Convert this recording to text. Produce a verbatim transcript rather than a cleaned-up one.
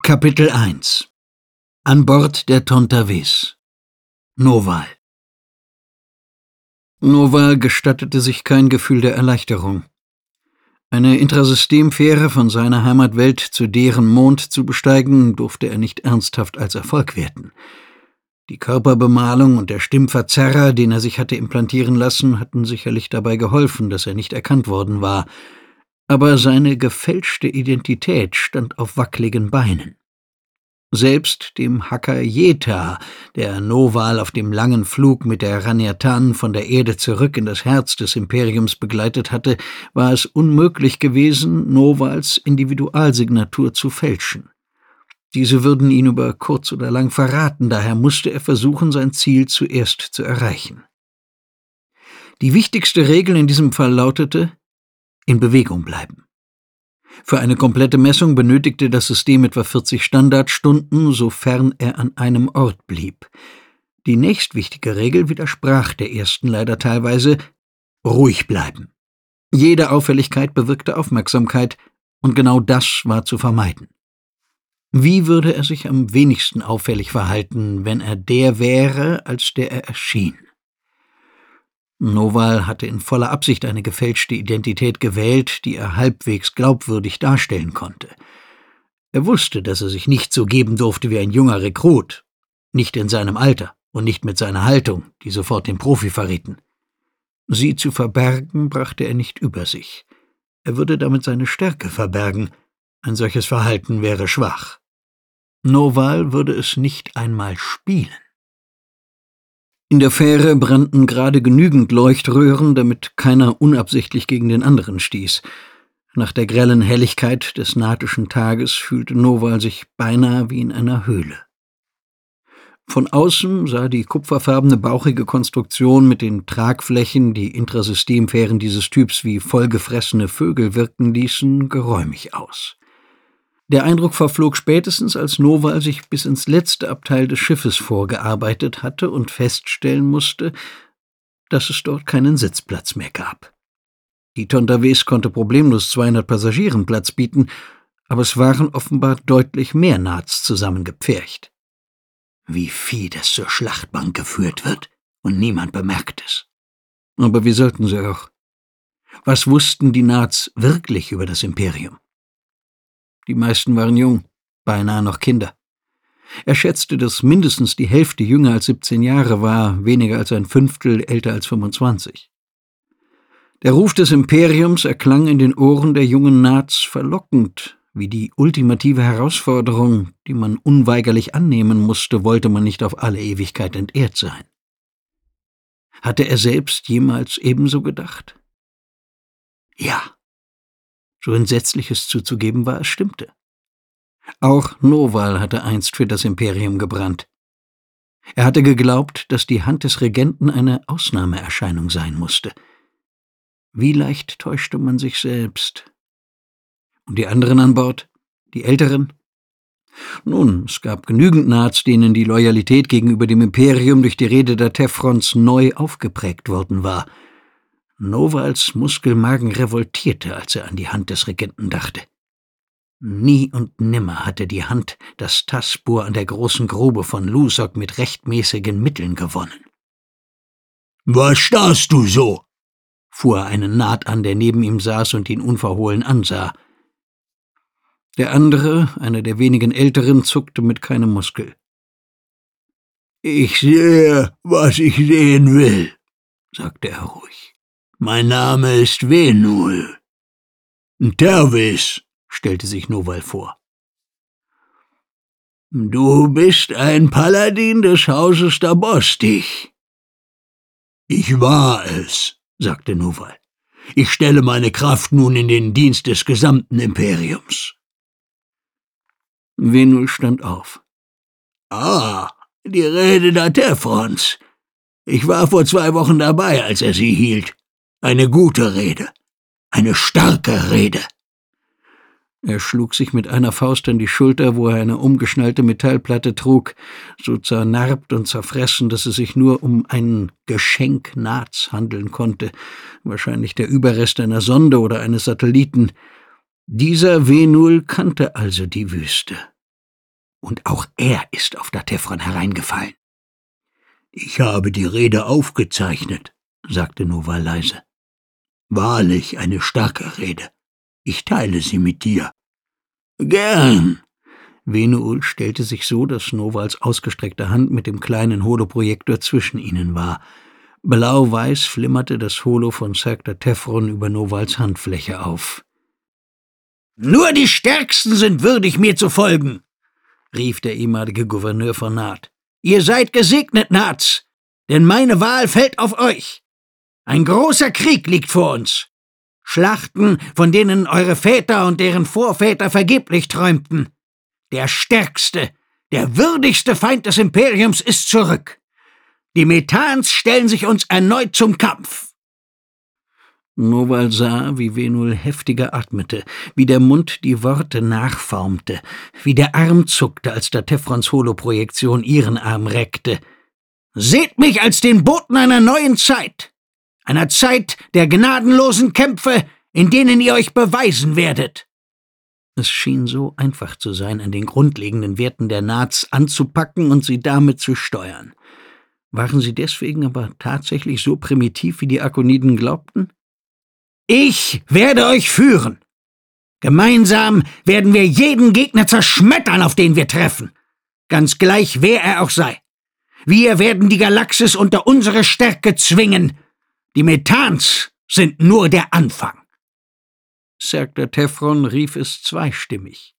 Kapitel eins. An Bord der Tontaves. Noval. Noval gestattete sich kein Gefühl der Erleichterung. Eine Intrasystemfähre von seiner Heimatwelt zu deren Mond zu besteigen, durfte er nicht ernsthaft als Erfolg werten. Die Körperbemalung und der Stimmverzerrer, den er sich hatte implantieren lassen, hatten sicherlich dabei geholfen, dass er nicht erkannt worden war. Aber seine gefälschte Identität stand auf wackeligen Beinen. Selbst dem Hacker Yeta, der Noval auf dem langen Flug mit der Raniatan von der Erde zurück in das Herz des Imperiums begleitet hatte, war es unmöglich gewesen, Novals Individualsignatur zu fälschen. Diese würden ihn über kurz oder lang verraten, daher musste er versuchen, sein Ziel zuerst zu erreichen. Die wichtigste Regel in diesem Fall lautete: in Bewegung bleiben. Für eine komplette Messung benötigte das System etwa vierzig Standardstunden, sofern er an einem Ort blieb. Die nächstwichtige Regel widersprach der ersten leider teilweise: ruhig bleiben. Jede Auffälligkeit bewirkte Aufmerksamkeit, und genau das war zu vermeiden. Wie würde er sich am wenigsten auffällig verhalten, wenn er der wäre, als der er erschien? Noval hatte in voller Absicht eine gefälschte Identität gewählt, die er halbwegs glaubwürdig darstellen konnte. Er wusste, dass er sich nicht so geben durfte wie ein junger Rekrut, nicht in seinem Alter und nicht mit seiner Haltung, die sofort den Profi verrieten. Sie zu verbergen, brachte er nicht über sich. Er würde damit seine Stärke verbergen. Ein solches Verhalten wäre schwach. Noval würde es nicht einmal spielen. In der Fähre brannten gerade genügend Leuchtröhren, damit keiner unabsichtlich gegen den anderen stieß. Nach der grellen Helligkeit des natischen Tages fühlte Noval sich beinahe wie in einer Höhle. Von außen sah die kupferfarbene bauchige Konstruktion mit den Tragflächen, die Intrasystemfähren dieses Typs wie vollgefressene Vögel wirken ließen, geräumig aus. Der Eindruck verflog spätestens, als Noval sich bis ins letzte Abteil des Schiffes vorgearbeitet hatte und feststellen musste, dass es dort keinen Sitzplatz mehr gab. Die Tontaves konnte problemlos zweihundert Passagieren Platz bieten, aber es waren offenbar deutlich mehr Nats zusammengepfercht. Wie Vieh, das zur Schlachtbank geführt wird, und niemand bemerkt es. Aber wie sollten sie auch? Was wussten die Nats wirklich über das Imperium? Die meisten waren jung, beinahe noch Kinder. Er schätzte, dass mindestens die Hälfte jünger als siebzehn Jahre war, weniger als ein Fünftel älter als fünfundzwanzig. Der Ruf des Imperiums erklang in den Ohren der jungen Nats verlockend, wie die ultimative Herausforderung, die man unweigerlich annehmen musste, wollte man nicht auf alle Ewigkeit entehrt sein. Hatte er selbst jemals ebenso gedacht? Ja. So Entsetzliches zuzugeben war, es stimmte. Auch Noval hatte einst für das Imperium gebrannt. Er hatte geglaubt, dass die Hand des Regenten eine Ausnahmeerscheinung sein musste. Wie leicht täuschte man sich selbst. Und die anderen an Bord? Die Älteren? Nun, es gab genügend Nats, denen die Loyalität gegenüber dem Imperium durch die Rede der Tefrons neu aufgeprägt worden war. Novals Muskelmagen revoltierte, als er an die Hand des Regenten dachte. Nie und nimmer hatte die Hand das Tassspur an der großen Grube von Lusok mit rechtmäßigen Mitteln gewonnen. »Was starrst du so?« fuhr er einen Nat an, der neben ihm saß und ihn unverhohlen ansah. Der andere, einer der wenigen Älteren, zuckte mit keinem Muskel. »Ich sehe, was ich sehen will«, sagte er ruhig. »Mein Name ist Venul.« »Tervis«, stellte sich Noval vor. »Du bist ein Paladin des Hauses Dabostich.« »Ich war es«, sagte Noval. »Ich stelle meine Kraft nun in den Dienst des gesamten Imperiums.« Venul stand auf. »Ah, die Rede der Tefrons. Ich war vor zwei Wochen dabei, als er sie hielt. Eine gute Rede. Eine starke Rede.« Er schlug sich mit einer Faust an die Schulter, wo er eine umgeschnallte Metallplatte trug, so zernarbt und zerfressen, dass es sich nur um ein Geschenk Nats handeln konnte, wahrscheinlich der Überrest einer Sonde oder eines Satelliten. Dieser Venul kannte also die Wüste. Und auch er ist auf Datefron hereingefallen. »Ich habe die Rede aufgezeichnet«, sagte Noval leise. »Wahrlich eine starke Rede. Ich teile sie mit dir.« »Gern.« Venuul stellte sich so, dass Novals ausgestreckte Hand mit dem kleinen Holoprojektor zwischen ihnen war. Blau-weiß flimmerte das Holo von Cirque Datefron über Novals Handfläche auf. »Nur die Stärksten sind würdig, mir zu folgen«, rief der ehemalige Gouverneur von Naht. »Ihr seid gesegnet, Nats, denn meine Wahl fällt auf euch. Ein großer Krieg liegt vor uns. Schlachten, von denen eure Väter und deren Vorväter vergeblich träumten. Der stärkste, der würdigste Feind des Imperiums ist zurück. Die Methans stellen sich uns erneut zum Kampf.« Noval sah, wie Venuul heftiger atmete, wie der Mund die Worte nachformte, wie der Arm zuckte, als Datefrons Holoprojektion ihren Arm reckte. »Seht mich als den Boten einer neuen Zeit, einer Zeit der gnadenlosen Kämpfe, in denen ihr euch beweisen werdet.« Es schien so einfach zu sein, an den grundlegenden Werten der Nats anzupacken und sie damit zu steuern. Waren sie deswegen aber tatsächlich so primitiv, wie die Arkoniden glaubten? »Ich werde euch führen. Gemeinsam werden wir jeden Gegner zerschmettern, auf den wir treffen. Ganz gleich, wer er auch sei. Wir werden die Galaxis unter unsere Stärke zwingen. Die Methans sind nur der Anfang.« Cirque Datefron rief es zweistimmig.